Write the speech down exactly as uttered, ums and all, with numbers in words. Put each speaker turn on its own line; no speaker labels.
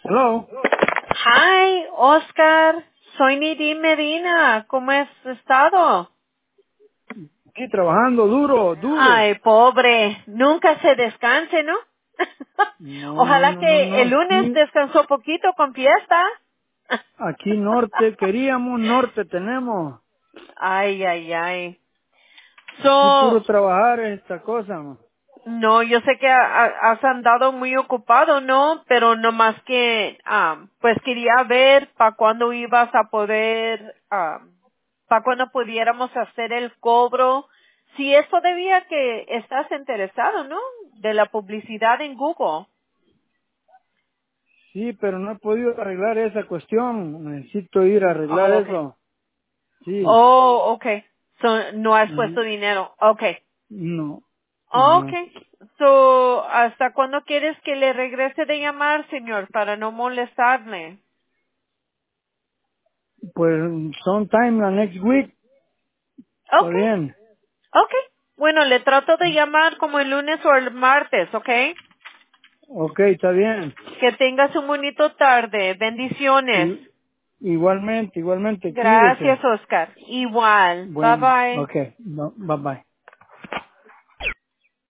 Hello.
Hi, Oscar. Soy Nidhi Medina. ¿Cómo has estado?
Aquí trabajando duro, duro.
Ay, pobre. Nunca se descanse, ¿no?
No, no,
Ojalá
no, no,
que
no.
el lunes
Aquí,
descansó poquito con fiesta.
aquí norte, queríamos norte, tenemos.
Ay, ay, ay.
Aquí puro
So,
trabajar esta cosa, ma.
no, yo sé que ha- ha- has andado muy ocupado, ¿no? Pero no más que, ah, pues quería ver para cuándo ibas a poder, para cuándo pudiéramos hacer el cobro. Si es todavía que estás interesado, ¿no? De la publicidad en Google.
Sí, pero no he podido arreglar esa cuestión. Necesito ir a arreglar
Oh, okay.
eso. Sí.
Oh, okay. So, no has
Ujú.
puesto dinero. Okay.
No. Ajá.
Okay. So, ¿hasta cuándo quieres que le regrese de llamar, señor, para no molestarle?
Pues sometime la next week. Está
Okay.
bien.
Okay. Bueno, le trato de llamar como el lunes o el martes, okay.
Ok, está bien.
Que tengas un bonito tarde. Bendiciones.
I- igualmente, igualmente,
Gracias,
cuídese.
Oscar. Igual. Bye
Bueno,
bye.
ok. No, bye bye.